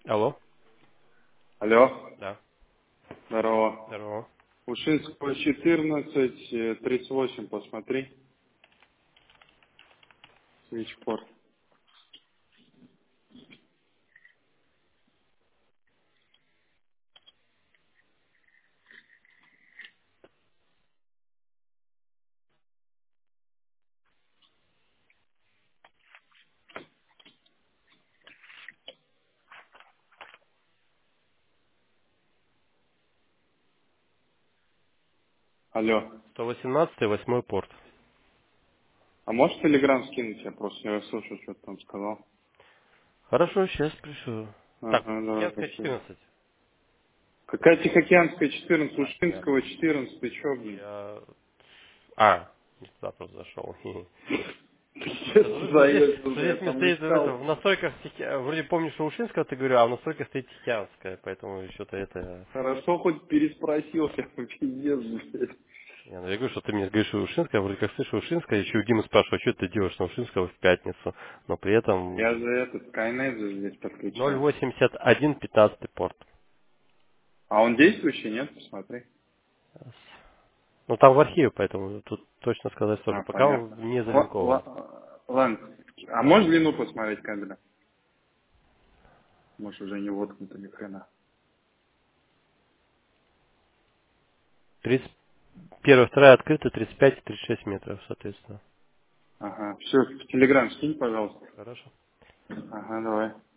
Алло. Алло, Да. здорово. Здорово. Ушинского 14, 38, посмотри. Свичпорт. Алло. 118-й, 8 порт. А можешь телеграм скинуть? Я просто не расслышал, что ты там сказал. Хорошо, сейчас пришлю. Так, Ага, давай, Тихоокеанская спасибо. 14. Какая Тихоокеанская 14, А, я... Ушинского 14, ты чё, блин? я... Не туда просто зашел. Сейчас Вот заехал, здесь я мне там стоит в искал. настройках, вроде помню, что Ушинского ты говорил, а в настройках стоит Тихоокеанская, поэтому что-то это... Хорошо, хоть переспросил, я пиздец, блядь. Я говорю, что ты мне говоришь, что Ушинская, вроде как слышу Ушинская, еще у Димы спрашиваю, что ты делаешь на Ушинского в пятницу, но при Я этом же этот, Skynet же здесь подключаю. 081 15 порт. А он действующий, нет? Посмотри. Ну там в архиве, поэтому тут точно сказать сложно. А, Пока он понятно. не залинкован. Ладно. А можешь длину посмотреть кабеля? Может, уже не воткнуто ни хрена. 31, вторая открыта, 35 и 36 метров, соответственно. Ага. Все, в Телеграм скинь, пожалуйста. Хорошо. Ага, давай.